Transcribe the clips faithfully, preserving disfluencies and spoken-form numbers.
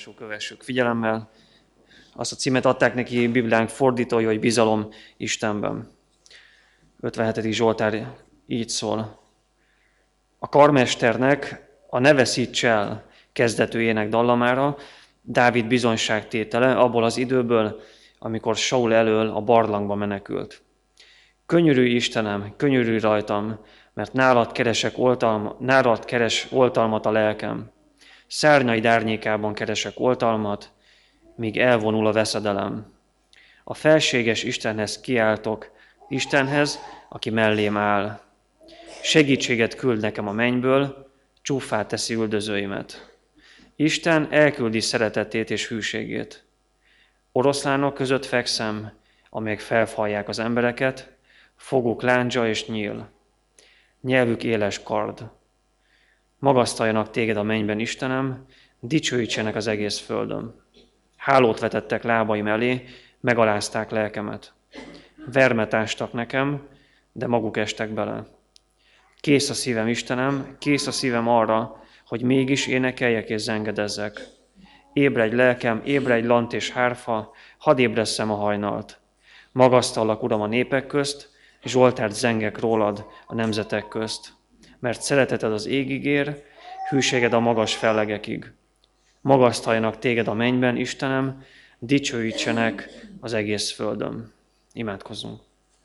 olvassuk, kövessük figyelemmel. Azt a címet adták neki Bibliánk fordítói, hogy bizalom Istenben. ötvenhetedik Zsoltár így szól. A karmesternek a ne veszíts el kezdetű ének dallamára Dávid bizonyságtétele abból az időből, amikor Saul elől a barlangba menekült. Könyörülj Istenem, könyörülj rajtam, mert nálad keresek oltalma, nálad keres oltalmat a lelkem. Szárnyaid árnyékában keresek oltalmat, míg elvonul a veszedelem. A felséges Istenhez kiáltok, Istenhez, aki mellém áll. Segítséget küld nekem a mennyből, csúffá teszi üldözőimet. Isten elküldi szeretetét és hűségét. Oroszlánok között fekszem, amelyek felfalják az embereket, foguk láncsa és nyíl. Nyelvük éles kard. Magasztaljanak téged a mennyben, Istenem, dicsőítsenek az egész földön. Hálót vetettek lábaim elé, megalázták lelkemet. Vermet ástak nekem, de maguk estek bele. Kész a szívem, Istenem, kész a szívem arra, hogy mégis énekeljek és zengedezzek. Ébredj lelkem, ébredj lant és hárfa, hadd ébresszem a hajnalt. Magasztallak, Uram, a népek közt, Zsoltárt zengek rólad a nemzetek közt. Mert szereteted az égig ér, hűséged a magas fellegekig. Magasztaljanak téged a mennyben, Istenem, dicsőítsenek az egész földön. Imádkozzunk.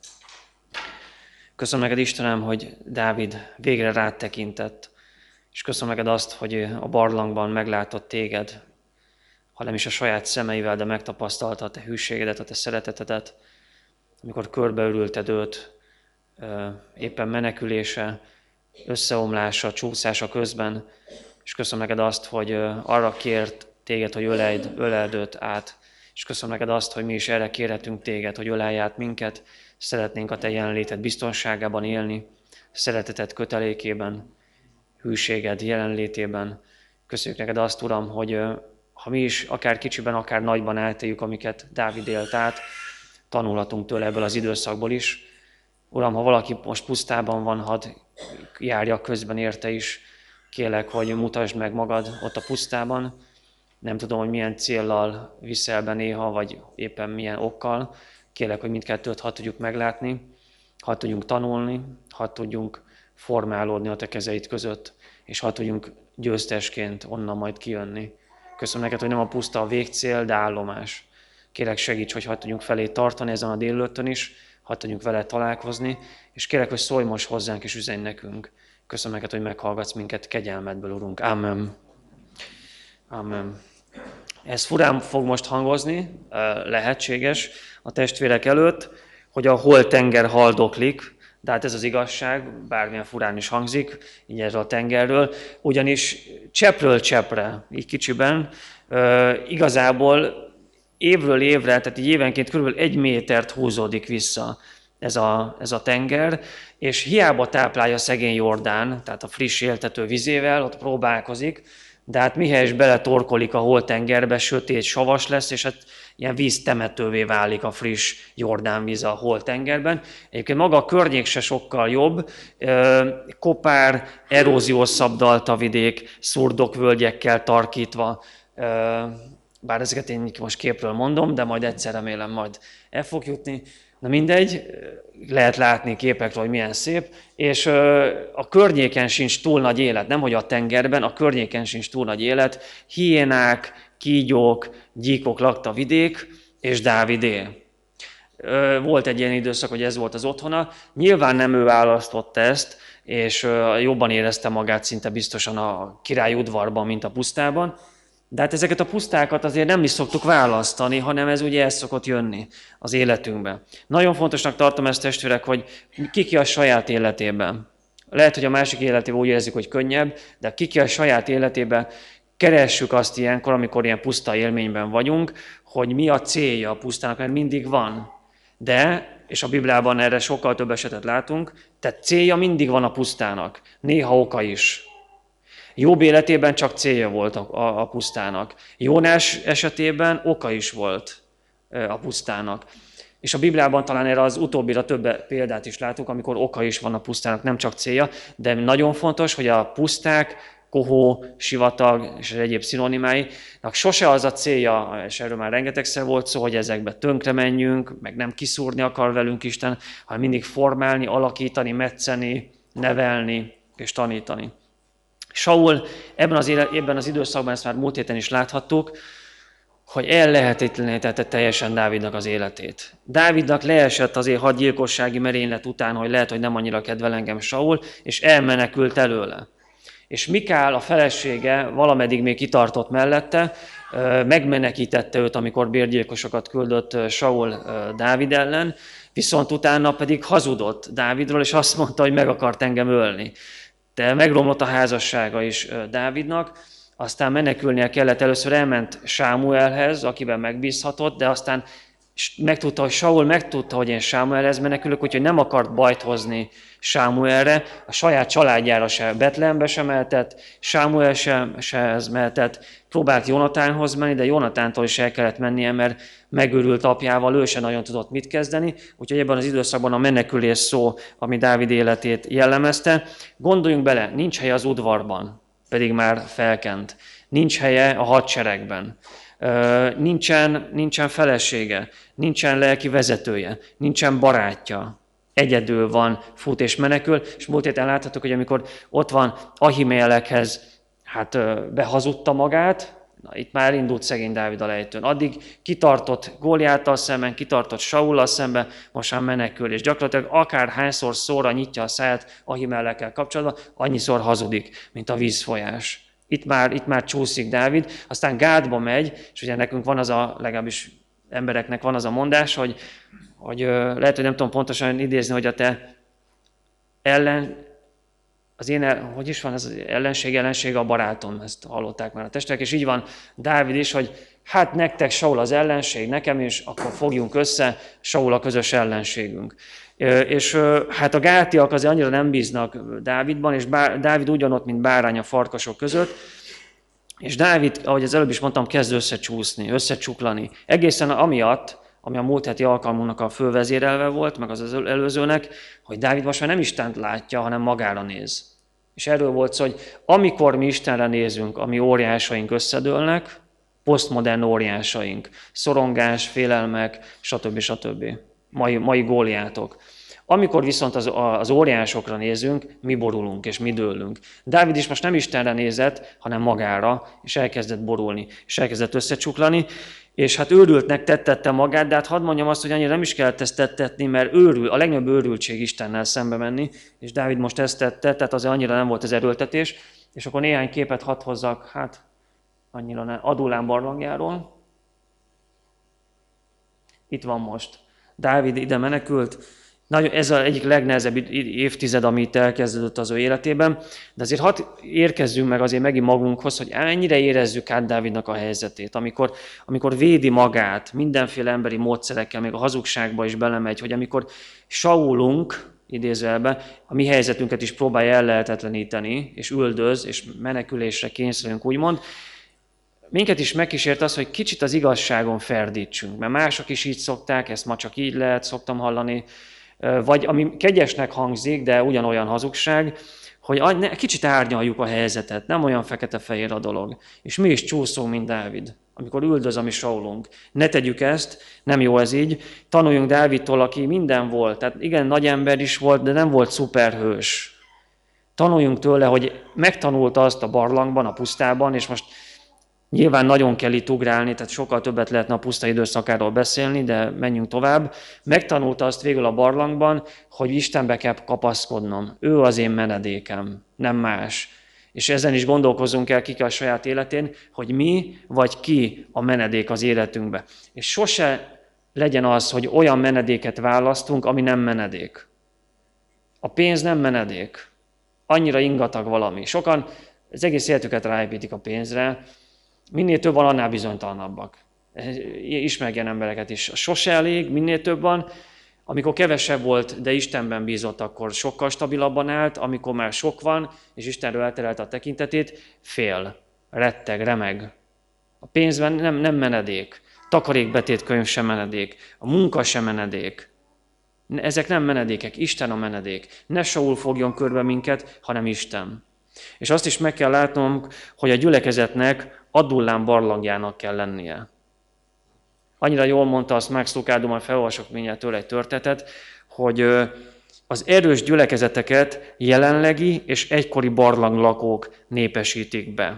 Köszönöm neked, Istenem, hogy Dávid végre rád tekintett, és köszönöm neked azt, hogy a barlangban meglátott téged, ha nem is a saját szemeivel, de megtapasztalta a te hűségedet, a te szeretetedet, amikor körbeörülted őt, éppen menekülése, összeomlása, csúszása közben, és köszönöm neked azt, hogy arra kért téged, hogy öleld, öleld őt át, és köszönöm neked azt, hogy mi is erre kérhetünk téged, hogy ölelj át minket, szeretnénk a te jelenléted biztonságában élni, szereteted kötelékében, hűséged jelenlétében. Köszönjük neked azt, Uram, hogy ha mi is akár kicsiben, akár nagyban átéljük, amiket Dávid élt át, tanulhatunk tőle ebből az időszakból is. Uram, ha valaki most pusztában van, hadd járja közben érte is. Kérlek, hogy mutasd meg magad ott a pusztában. Nem tudom, hogy milyen céllal viszel be néha, vagy éppen milyen okkal. Kérlek, hogy mindkettőt hadd tudjuk meglátni, hadd tudjunk tanulni, hadd tudjunk formálódni a te kezeid között, és hadd tudjunk győztesként onnan majd kijönni. Köszönöm neked, hogy nem a puszta a végcél, de állomás. Kérlek, segíts, hogy hadd tudjunk felé tartani ezen a délelőttön is, hadd tudjunk vele találkozni, és kérlek, hogy szólj most hozzánk és üzenj nekünk. Köszönöm neked, hogy meghallgatsz minket kegyelmedből, Urunk. Amen. Amen. Ez furán fog most hangozni, lehetséges a testvérek előtt, hogy a holtenger haldoklik, de hát ez az igazság, bármilyen furán is hangzik, így erről a tengerről, ugyanis cseppről cseppre, így kicsiben, igazából évről évre, tehát így évenként körülbelül egy métert húzódik vissza ez a, ez a tenger, és hiába táplálja szegény Jordán, tehát a friss éltető vizével, ott próbálkozik, de hát mihelyest beletorkolik a holtengerbe, sötét, savas lesz, és hát ilyen víztemetővé válik a friss Jordán víz a holtengerben. Egyébként maga a környék se sokkal jobb, kopár, eróziós szabdalta vidék, szurdokvölgyekkel tarkítva, bár ezeket én most képről mondom, de majd egyszer remélem majd el fog jutni. Na mindegy, lehet látni képekről, hogy milyen szép, és a környéken sincs túl nagy élet, nemhogy a tengerben, a környéken sincs túl nagy élet, hiénák, kígyók, gyíkok lakta vidék, és Dávidé. Volt egy ilyen időszak, hogy ez volt az otthona, nyilván nem ő választotta ezt, és jobban érezte magát szinte biztosan a király udvarban, mint a pusztában, de hát ezeket a pusztákat azért nem is szoktuk választani, hanem ez ugye el szokott jönni az életünkbe. Nagyon fontosnak tartom ezt, testvérek, hogy kiki a saját életében. Lehet, hogy a másik életében úgy érzik, hogy könnyebb, de kiki a saját életében keressük azt ilyenkor, amikor ilyen puszta élményben vagyunk, hogy mi a célja a pusztának, mert mindig van. De, és a Bibliában erre sokkal több esetet látunk, tehát célja mindig van a pusztának, néha oka is. Jobb életében csak célja volt a, a, a pusztának. Jónás esetében oka is volt a pusztának. És a Bibliában talán erre az utóbbira több példát is látunk, amikor oka is van a pusztának, nem csak célja, de nagyon fontos, hogy a puszták kohó, sivatag és az egyéb szinonimáinak sose az a célja, és erről már rengetegszer volt szó, hogy ezekbe tönkre menjünk, meg nem kiszúrni akar velünk Isten, hanem mindig formálni, alakítani, metszeni, nevelni és tanítani. Saul ebben az, éle, ebben az időszakban, ezt már múlt héten is láthattuk, hogy ellehetetlenítette teljesen Dávidnak az életét. Dávidnak leesett azért hadgyilkossági merénylet után, hogy lehet, hogy nem annyira kedvel engem Saul, és elmenekült előle. És Mikál, a felesége valameddig még kitartott mellette, megmenekítette őt, amikor bérgyilkosokat küldött Saul Dávid ellen, viszont utána pedig hazudott Dávidról, és azt mondta, hogy meg akart engem ölni. De megromlott a házassága is Dávidnak, aztán menekülnie kellett, először elment Sámuelhez, akiben megbízhatott, de aztán megtudta, hogy Saul megtudta, hogy én Sámuelhez menekülök, úgyhogy nem akart bajt hozni Sámuelre, a saját családjára se Betlehembe sem mehetett, Sámuel sem sehez mehetett, próbált Jonatánhoz menni, de Jonatántól is el kellett mennie, mert megőrült apjával, ő sem nagyon tudott mit kezdeni, úgyhogy ebben az időszakban a menekülés szó, ami Dávid életét jellemezte. Gondoljunk bele, nincs helye az udvarban, pedig már felkent. Nincs helye a hadseregben. Nincsen, nincsen felesége, nincsen lelki vezetője, nincsen barátja. Egyedül van, fut és menekül, és múlt héten láthatok, hogy amikor ott van Ahimelekhez, hát behazudta magát, na, itt már indult szegény Dávid a lejtőn. Addig kitartott Góliáttal szemben, kitartott Saullal szemben, most már menekül, és gyakorlatilag akár hányszor szóra nyitja a száját Ahimelekkel kapcsolatban, annyiszor hazudik, mint a vízfolyás. Itt már, itt már csúszik Dávid, aztán Gádba megy, és ugye nekünk van az a, legalábbis embereknek van az a mondás, hogy, hogy lehet, hogy nem tudom pontosan idézni, hogy a te ellen, az én, el, hogy is van, ez az ellenség, ellenség a barátom, ezt hallották már a testvérek, és így van Dávid is, hogy hát nektek Saul az ellenség, nekem is, akkor fogjunk össze, Saul a közös ellenségünk. És hát a gátiak azért annyira nem bíznak Dávidban, és Dávid ugyanott, mint bárány a farkasok között, és Dávid, ahogy az előbb is mondtam, kezd összecsúszni, összecsuklani. Egészen amiatt, ami a múlt heti alkalmunknak a fővezérelve volt, meg az előzőnek, hogy Dávid most már nem Istent látja, hanem magára néz. És erről volt szó, hogy amikor mi Istenre nézünk, a mi óriásaink összedőlnek, posztmodern óriásaink, szorongás, félelmek, stb. stb. Mai, mai góliátok. Amikor viszont az, az óriásokra nézünk, mi borulunk és mi dőlünk. Dávid is most nem Istenre nézett, hanem magára, és elkezdett borulni, és elkezdett összecsuklani, és hát őrültnek tettette magát, de hát hadd mondjam azt, hogy annyira nem is kellett ezt tettetni, mert őrül, a legnagyobb őrültség Istennel szembe menni, és Dávid most ezt tette, tehát azért annyira nem volt az erőltetés, és akkor néhány képet hadd hozzak, hát annyira nem, Adulám barlangjáról. Itt van most. Dávid ide menekült, nagyon, ez az egyik legnehezebb évtized, ami itt elkezdődött az ő életében, de azért hadd érkezzünk meg azért megint magunkhoz, hogy ennyire érezzük át Dávidnak a helyzetét, amikor, amikor védi magát mindenféle emberi módszerekkel, még a hazugságba is belemegy, hogy amikor Saulunk, idézőjelben, a mi helyzetünket is próbálja ellehetetleníteni, és üldöz, és menekülésre kényszerülünk, úgymond, minket is megkísért az, hogy kicsit az igazságon ferdítsünk, mert mások is így szokták, ezt ma csak így lehet, szoktam hallani, vagy ami kegyesnek hangzik, de ugyanolyan hazugság, hogy kicsit árnyaljuk a helyzetet, nem olyan fekete-fehér a dolog. És mi is csúszunk, mint Dávid, amikor üldöz a mi Saulunk. Ne tegyük ezt, nem jó ez így. Tanuljunk Dávidtól, aki minden volt, tehát igen, nagy ember is volt, de nem volt szuperhős. Tanuljunk tőle, hogy megtanulta azt a barlangban, a pusztában, és most nyilván nagyon kell itt ugrálni, tehát sokkal többet lehetne a puszta időszakáról beszélni, de menjünk tovább. Megtanulta azt végül a barlangban, hogy Istenbe kell kapaszkodnom. Ő az én menedékem, nem más. És ezen is gondolkozunk el kik a saját életén, hogy mi vagy ki a menedék az életünkbe. És sose legyen az, hogy olyan menedéket választunk, ami nem menedék. A pénz nem menedék. Annyira ingatag valami. Sokan az egész életüket ráépítik a pénzre, minél több van, annál bizonytalanabbak. Ismerj ilyen embereket is. Sose elég, minél több van. Amikor kevesebb volt, de Istenben bízott, akkor sokkal stabilabban állt. Amikor már sok van, és Istenről elterelte a tekintetét, fél, retteg, remeg. A pénzben nem, nem menedék. Takarékbetétkönyv sem menedék. A munka sem menedék. Ezek nem menedékek. Isten a menedék. Ne Saul fogjon körbe minket, hanem Isten. És azt is meg kell látnunk, hogy a gyülekezetnek Adullám barlangjának kell lennie. Annyira jól mondta azt Max Lucado, majd felolvasok mindjárt tőle egy történetet, hogy az erős gyülekezeteket jelenlegi és egykori barlanglakók népesítik be.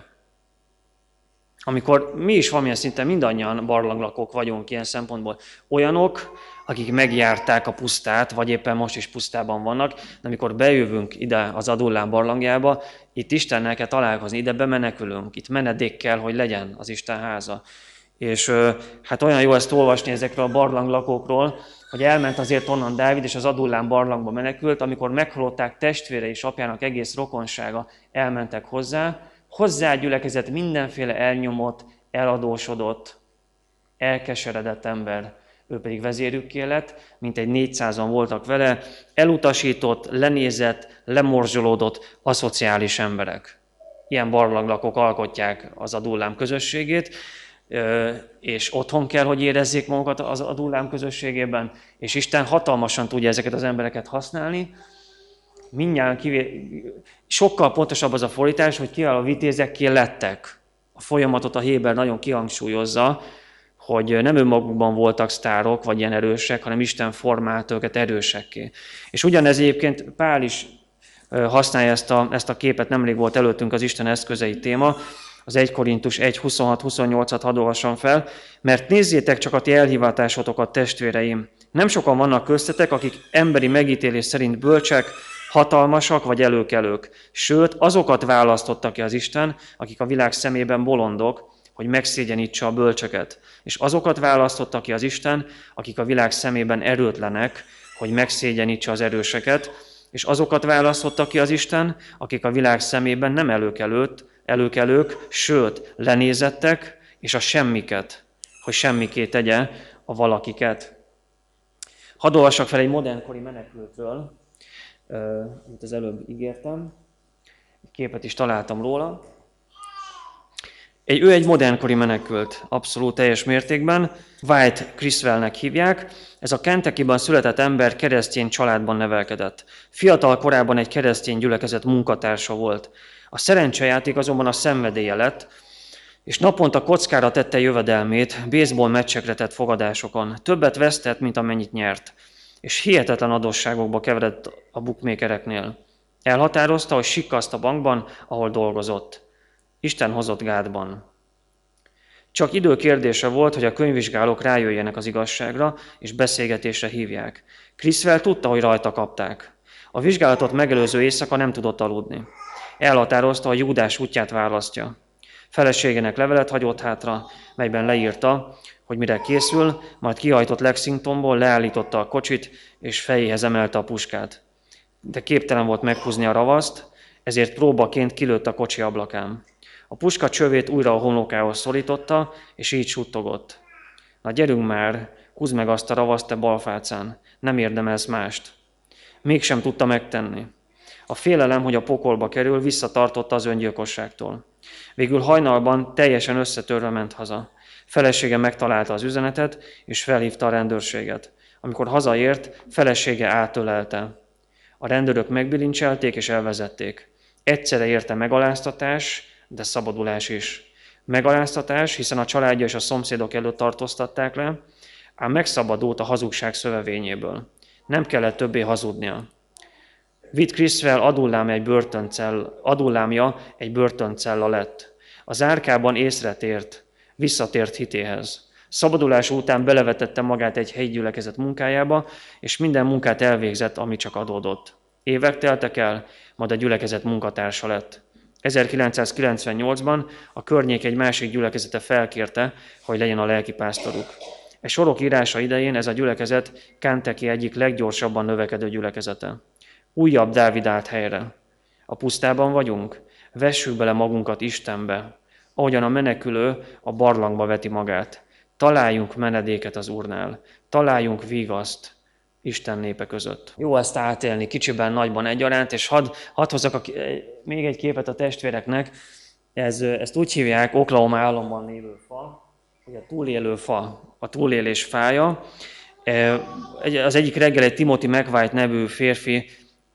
Amikor mi is valamilyen szinten mindannyian barlanglakók vagyunk ilyen szempontból, olyanok, akik megjárták a pusztát, vagy éppen most is pusztában vannak, de amikor bejövünk ide az Adullám barlangjába, itt Istennel kell találkozni, ide bemenekülünk, itt menedék kell, hogy legyen az Isten háza. És hát olyan jó ezt olvasni ezekről a barlanglakókról, hogy elment azért onnan Dávid, és az Adullám barlangba menekült, amikor meghallották testvére és apjának egész rokonsága, elmentek hozzá, hozzá gyülekezett mindenféle elnyomott, eladósodott, elkeseredett ember, ő pedig vezérükké lett, mintegy négyszázan voltak vele, elutasított, lenézett, lemorzsolódott, aszociális emberek. Ilyen barlanglakók alkotják az Adullám közösségét, és otthon kell, hogy érezzék magukat az Adullám közösségében, és Isten hatalmasan tudja ezeket az embereket használni. Mindjárt kivé... sokkal pontosabb az a fordítás, hogy kivel a vitézekké lettek. A folyamatot a Héber nagyon kihangsúlyozza, hogy nem önmagukban voltak sztárok, vagy ilyen erősek, hanem Isten formált őket erősekké. És ugyanez egyébként Pál is használja ezt a, ezt a képet, nemrég volt előttünk az Isten eszközei téma, az egy Korintus egy huszonhat huszonnyolcat hadd olvassam fel, mert nézzétek csak a ti elhivatásotokat, testvéreim. Nem sokan vannak köztetek, akik emberi megítélés szerint bölcsek, hatalmasak vagy előkelők. Sőt, azokat választotta ki az Isten, akik a világ szemében bolondok, hogy megszégyenítse a bölcsöket. És azokat választotta ki az Isten, akik a világ szemében erőtlenek, hogy megszégyenítse az erőseket. És azokat választotta ki az Isten, akik a világ szemében nem előkelőt, előkelők, sőt, lenézettek, és a semmiket, hogy semmiké tegye a valakiket. Hadd olvassak fel egy modernkori menekültről, amit az előbb ígértem. Egy képet is találtam róla. Egy, ő egy modernkori menekült, abszolút teljes mértékben. White Criswellnek hívják. Ez a Kentuckyban született ember keresztény családban nevelkedett. Fiatal korában egy keresztény gyülekezet munkatársa volt. A szerencsejáték azonban a szenvedélye lett, és naponta kockára tette jövedelmét, baseball meccsekre tett fogadásokon. Többet vesztett, mint amennyit nyert, és hihetetlen adósságokba keveredett a bookmakereknél. Elhatározta, hogy sikkaszt a bankban, ahol dolgozott. Isten hozott gátban. Csak idő kérdése volt, hogy a könyvvizsgálók rájöjjenek az igazságra, és beszélgetésre hívják. Criswell tudta, hogy rajta kapták. A vizsgálatot megelőző éjszaka nem tudott aludni. Elhatározta, hogy Júdás útját választja. Feleségének levelet hagyott hátra, melyben leírta, hogy mire készül, majd kihajtott Lexingtonból, leállította a kocsit, és fejéhez emelte a puskát. De képtelen volt meghúzni a ravaszt, ezért próbaként kilőtt a kocsi ablakán. A puska csövét újra a homlokához szorította, és így suttogott. Na gyerünk már, húzd meg azt a ravaszt, te balfácán, nem érdemelsz mást. Mégsem tudta megtenni. A félelem, hogy a pokolba kerül, visszatartotta az öngyilkosságtól. Végül hajnalban teljesen összetörve ment haza. Felesége megtalálta az üzenetet, és felhívta a rendőrséget. Amikor hazaért, felesége átölelte. A rendőrök megbilincselték és elvezették. Egyszerre érte megaláztatás, de szabadulás is. Megaláztatás, hiszen a családja és a szomszédok előtt tartóztatták le, ám megszabadult a hazugság szövevényéből. Nem kellett többé hazudnia. Whit Criswell Adullám egy börtöncell, Adullámja egy börtöncella lett. Az árkában észre tért, visszatért hitéhez. Szabadulás után belevetette magát egy helyi gyülekezet munkájába, és minden munkát elvégzett, ami csak adódott. Évek teltek el, majd a gyülekezet munkatársa lett. ezerkilencszázkilencvennyolcban a környék egy másik gyülekezete felkérte, hogy legyen a lelkipásztoruk. E sorok írása idején ez a gyülekezet Kentucky egyik leggyorsabban növekedő gyülekezete. Újabb Dávid állt helyre. A pusztában vagyunk? Vessük bele magunkat Istenbe, ahogyan a menekülő a barlangba veti magát. Találjunk menedéket az Úrnál, találjunk vigaszt Isten népe között. Jó ezt átélni, kicsiben, nagyban egyaránt, és hadd had hozzak a, még egy képet a testvéreknek. Ez, ezt úgy hívják, Oklahoma államban lévő fa, hogy a túlélő fa, a túlélés fája. Az egyik reggel egy Timothy McWhite nevű férfi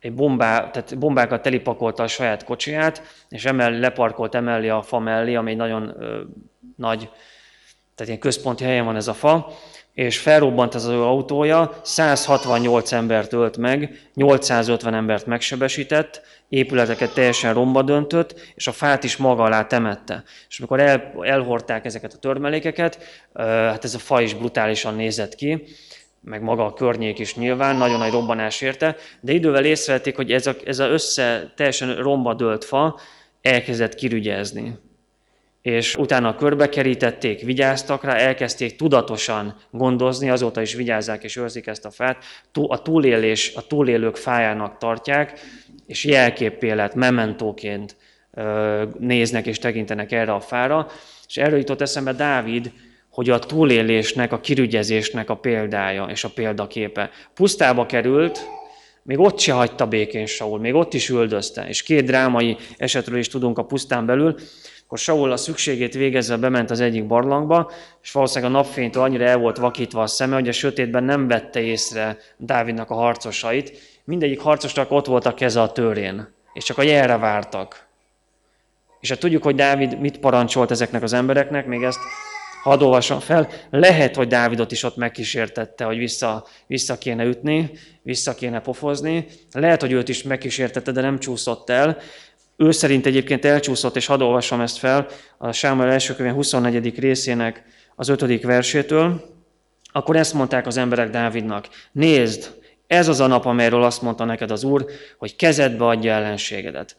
egy bombá, tehát bombákat telipakolta a saját kocsiját, és emellé leparkolt emellé a fa mellé, ami egy nagyon ö, nagy, tehát ilyen központi helyen van ez a fa, és felrobbant ez az ő autója, száz hatvannyolc embert ölt meg, nyolcszázötven embert megsebesített, épületeket teljesen romba döntött, és a fát is maga alá temette. És amikor el, elhordták ezeket a törmelékeket, hát ez a fa is brutálisan nézett ki, meg maga a környék is nyilván, nagyon nagy robbanás érte, de idővel észrevették, hogy ez a, ez a össze teljesen romba dőlt fa elkezdett kirügyezni. És utána körbekerítették, vigyáztak rá, elkezdték tudatosan gondozni, azóta is vigyázzák és őrzik ezt a fát. A túlélés, a túlélők fájának tartják, és jelképpélet, mementóként néznek és tekintenek erre a fára. És erről jutott eszembe Dávid, hogy a túlélésnek, a kirügyezésnek a példája és a példaképe. Pusztába került, még ott se hagyta békén Saul, még ott is üldözte. És két drámai esetről is tudunk a pusztán belül. Akkor Saul a szükségét végezve bement az egyik barlangba, és valószínűleg a napfénytől annyira el volt vakítva a szeme, hogy a sötétben nem vette észre Dávidnak a harcosait. Mindegyik harcosnak ott volt a keze a tőrén, és csak a jelre vártak. És hát tudjuk, hogy Dávid mit parancsolt ezeknek az embereknek, még ezt hadd olvasom fel. Lehet, hogy Dávidot is ott megkísértette, hogy vissza, vissza kéne ütni, vissza kéne pofozni. Lehet, hogy őt is megkísértette, de nem csúszott el. Ő szerint egyébként elcsúszott, és hadd olvasom ezt fel, a Sámuel első könyve huszonnegyedik részének az ötödik versétől. Akkor ezt mondták az emberek Dávidnak: nézd, ez az a nap, amelyről azt mondta neked az Úr, hogy kezedbe adja ellenségedet.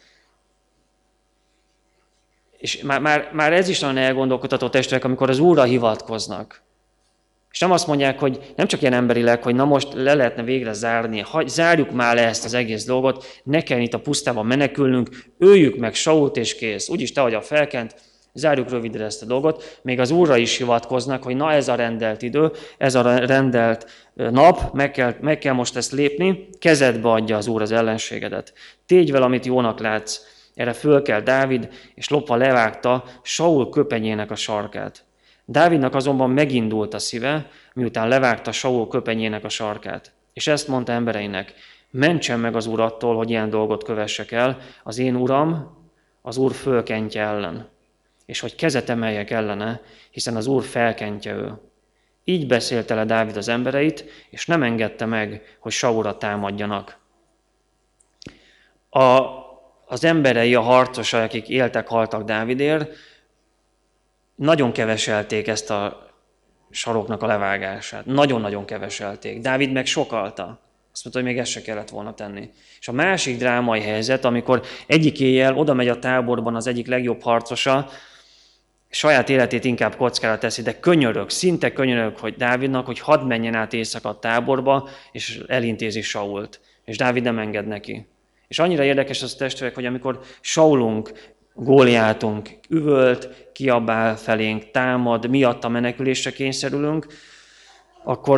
És már, már, már ez is nagyon elgondolkodható testvérek, amikor az Úrra hivatkoznak. És nem azt mondják, hogy nem csak ilyen emberileg, hogy na most le lehetne végre zárni, hagy, zárjuk már le ezt az egész dolgot, ne kell itt a pusztában menekülnünk, öljük meg Sault és kész. Úgyis te vagy a felkent, zárjuk rövidre ezt a dolgot. Még az Úrra is hivatkoznak, hogy na ez a rendelt idő, ez a rendelt nap, meg kell, meg kell most ezt lépni, kezedbe adja az Úr az ellenségedet. Tégy vel, amit jónak látsz. Erre föl kell Dávid, és lopva levágta Saul köpenyének a sarkát. Dávidnak azonban megindult a szíve, miután levágta Saul köpenyének a sarkát. És ezt mondta embereinek: mentsen meg az Úr attól, hogy ilyen dolgot kövessek el, az én uram az Úr fölkentje ellen, és hogy kezet emeljek ellene, hiszen az Úr felkentje ő. Így beszélte le Dávid az embereit, és nem engedte meg, hogy Saulra támadjanak. A Az emberei, a harcosai, akik éltek, haltak Dávidért, nagyon keveselték ezt a saroknak a levágását. Nagyon-nagyon keveselték. Dávid meg sokalta. Azt mondta, hogy még ezt se kellett volna tenni. És a másik drámai helyzet, amikor egyik éjjel oda megy a táborban az egyik legjobb harcosa, saját életét inkább kockára teszi, de könyörög, szinte könyörög, hogy Dávidnak, hogy hadd menjen át éjszaka a táborba, és elintézi Sault. És Dávid nem enged neki. És annyira érdekes az testvérek, hogy amikor Saulunk, Góliátunk üvölt, kiabál felénk, támad, miatta menekülésre kényszerülünk, akkor,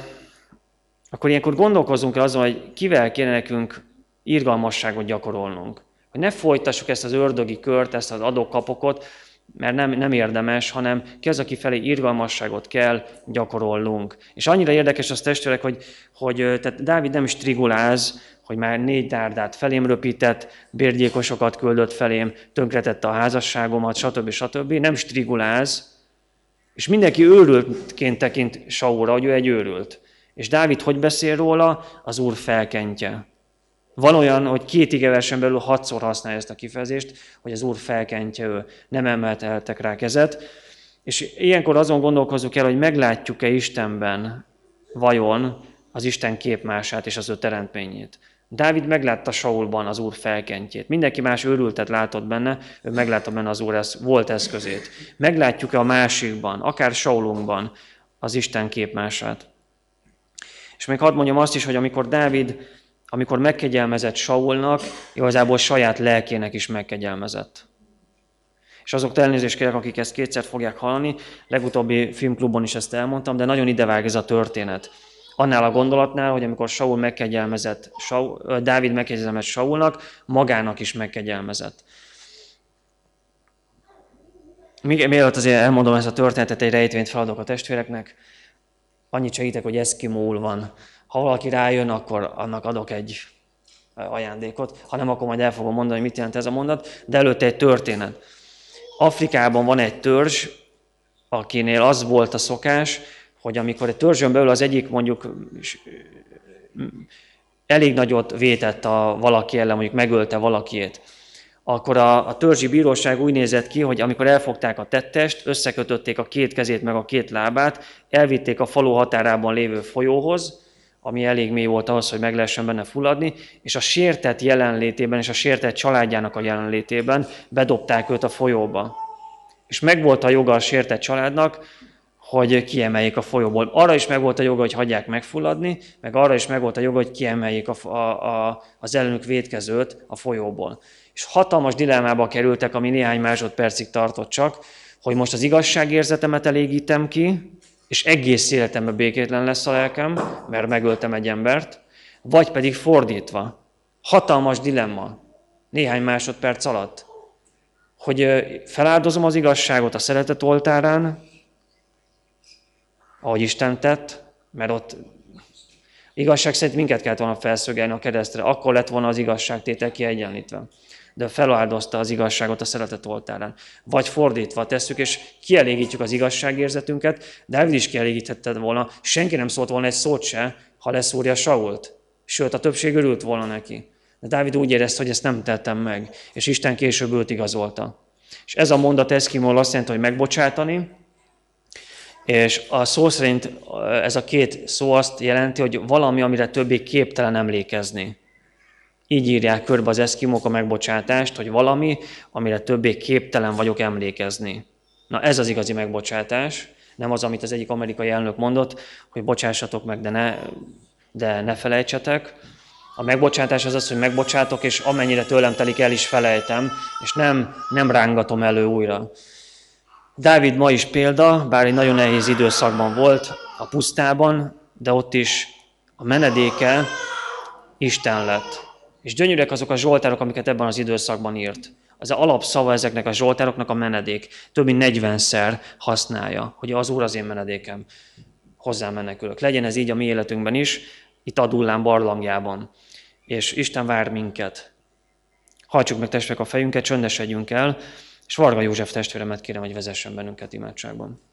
akkor ilyenkor gondolkozzunk el azon, hogy kivel kéne nekünk irgalmasságot gyakorolnunk. Hogy ne folytassuk ezt az ördögi kört, ezt az adok-kapokot, mert nem, nem érdemes, hanem ki az, aki felé irgalmasságot kell gyakorolnunk. És annyira érdekes az testvérek, hogy, hogy tehát Dávid nem is triguláz, hogy már négy dárdát felém röpített, bérgyilkosokat küldött felém, tönkretette a házasságomat, stb. stb. Nem striguláz, és mindenki őrültként tekint Saulra, hogy ő egy őrült. És Dávid hogy beszél róla? Az Úr felkentje. Van olyan, hogy két igeversen belül hatszor használja ezt a kifejezést, hogy az Úr felkentje ő, nem emelteltek rá kezet. És ilyenkor azon gondolkozzuk el, hogy meglátjuk-e Istenben vajon az Isten képmását és az ő teremtményét. Dávid meglátta Saulban az Úr felkentjét. Mindenki más őrültet látott benne, ő meglátta benne az Úr esz, volt eszközét. Meglátjuk-e a másikban, akár Saulunkban az Isten képmását. És még hadd mondjam azt is, hogy amikor Dávid, amikor megkegyelmezett Saulnak, igazából saját lelkének is megkegyelmezett. És azoktól elnézést kérek, akik ezt kétszer fogják hallani, legutóbbi filmklubon is ezt elmondtam, de nagyon idevág ez a történet. Annál a gondolatnál, hogy amikor Saul megkegyelmezett, Saul, Dávid megkegyelmezett Saulnak, magának is megkegyelmezett. Még mielőtt azért elmondom ezt a történetet, egy rejtvényt feladok a testvéreknek, annyit segítek, hogy eszkimóul van. Ha valaki rájön, akkor annak adok egy ajándékot, ha nem, akkor majd el fogom mondani, mit jelent ez a mondat, de előtte egy történet. Afrikában van egy törzs, akinél az volt a szokás, hogy amikor egy törzsön belül az egyik mondjuk elég nagyot vétett a valaki ellen, mondjuk megölte valakiét, akkor a, a törzsi bíróság úgy nézett ki, hogy amikor elfogták a tettest, összekötötték a két kezét meg a két lábát, elvitték a falu határában lévő folyóhoz, ami elég mély volt ahhoz, hogy meg lehessen benne fulladni, és a sértett jelenlétében és a sértett családjának a jelenlétében bedobták őt a folyóba. És megvolt a joga a sértett családnak, hogy kiemeljék a folyóból. Arra is megvolt a joga, hogy hagyják megfulladni, meg arra is megvolt a joga, hogy kiemeljék a, a, a, az ellenük vétkezőt a folyóból. És hatalmas dilemmába kerültek, ami néhány másodpercig tartott csak, hogy most az igazságérzetemet elégítem ki, és egész életemben békétlen lesz a lelkem, mert megöltem egy embert, vagy pedig fordítva. Hatalmas dilemma, néhány másodperc alatt, hogy feláldozom az igazságot a szeretet oltárán, ahogy Isten tett, mert ott igazság szerint minket kellett volna felszögelni a keresztre, akkor lett volna az igazságtétel kiegyenlítve. De feláldozta az igazságot a szeretet oltárán. Vagy fordítva tesszük, és kielégítjük az igazságérzetünket, Dávid is kielégíthette volna. Senki nem szólt volna egy szót se, ha leszúrja Sault. Sőt, a többség örült volna neki. De Dávid úgy érezte, hogy ezt nem tettem meg, és Isten később őt igazolta. És ez a mondat eszkimól azt jelenti, hogy megbocsátani, és a szó szerint ez a két szó azt jelenti, hogy valami, amire többé képtelen emlékezni. Így írják körbe az eszkimók a megbocsátást, hogy valami, amire többé képtelen vagyok emlékezni. Na ez az igazi megbocsátás, nem az, amit az egyik amerikai elnök mondott, hogy bocsássatok meg, de ne, de ne felejtsetek. A megbocsátás az az, hogy megbocsátok, és amennyire tőlem telik, el is felejtem, és nem, nem rángatom elő újra. Dávid ma is példa, bár egy nagyon nehéz időszakban volt a pusztában, de ott is a menedéke Isten lett. És gyönyörűek azok a zsoltárok, amiket ebben az időszakban írt. Az alapszava ezeknek a zsoltároknak a menedék. Több mint negyvenszer használja, hogy az Úr az én menedékem, hozzám menekülök. Legyen ez így a mi életünkben is, itt Adullán barlangjában. És Isten vár minket. Hajtsuk meg testvérek a fejünket, csöndesedjünk el, és Varga József testvéremet kérem, hogy vezessen bennünket imádságban.